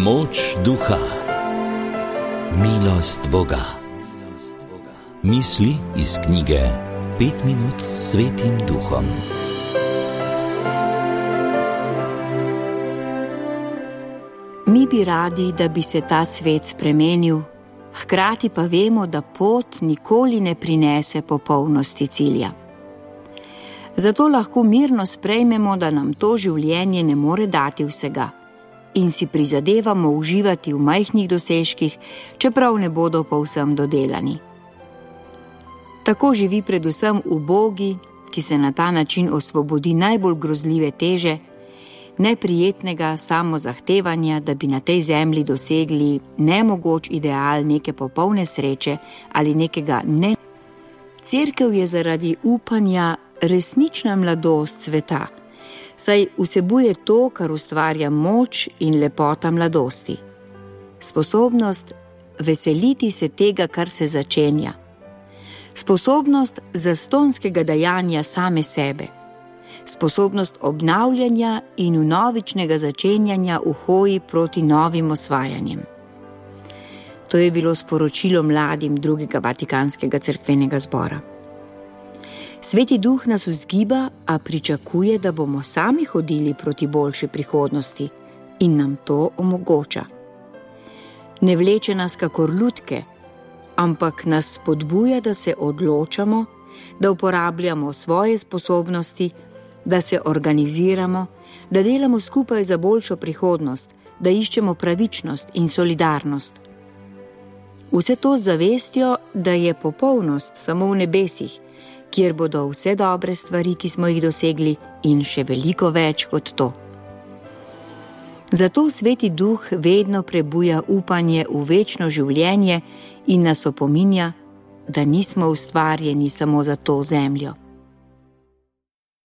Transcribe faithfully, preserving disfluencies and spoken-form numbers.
Moč duha, milost Boga. Misli iz knjige Pet minut s Svetim Duhom. Mi bi radi, da bi se ta svet spremenil, hkrati pa vemo, da pot nikoli ne prinese popolnosti cilja. Zato lahko mirno sprejmemo, da nam to življenje ne more dati vsega in si prizadevamo uživati v majhnih dosežkih, čeprav ne bodo povsem dodelani. Tako živi predvsem ubogi, ki se na ta način osvobodi najbolj grozljive teže, neprijetnega samozahtevanja, da bi na tej zemlji dosegli nemogoč ideal neke popolne sreče ali nekega ne. Cerkev je zaradi upanja resnična mladost sveta, saj vsebuje to, kar ustvarja moč in lepota mladosti. Sposobnost veseliti se tega, kar se začenja. Sposobnost zastonskega dajanja same sebe. Sposobnost obnavljanja in vnovičnega začenjanja v hoji proti novim osvajanjem. To je bilo sporočilo mladim drugega Vatikanskega cerkvenega zbora. Sveti Duh nas vzgiba, a pričakuje, da bomo sami hodili proti boljši prihodnosti in nam to omogoča. Ne vleče nas kakor lutke, ampak nas spodbuja, da se odločamo, da uporabljamo svoje sposobnosti, da se organiziramo, da delamo skupaj za boljšo prihodnost, da iščemo pravičnost in solidarnost. Vse to z zavestjo, da je popolnost samo v nebesih, kjer bodo vse dobre stvari, ki smo jih dosegli, in še veliko več kot to. Zato Sveti Duh vedno prebuja upanje v večno življenje in nas opominja, da nismo ustvarjeni samo za to zemljo.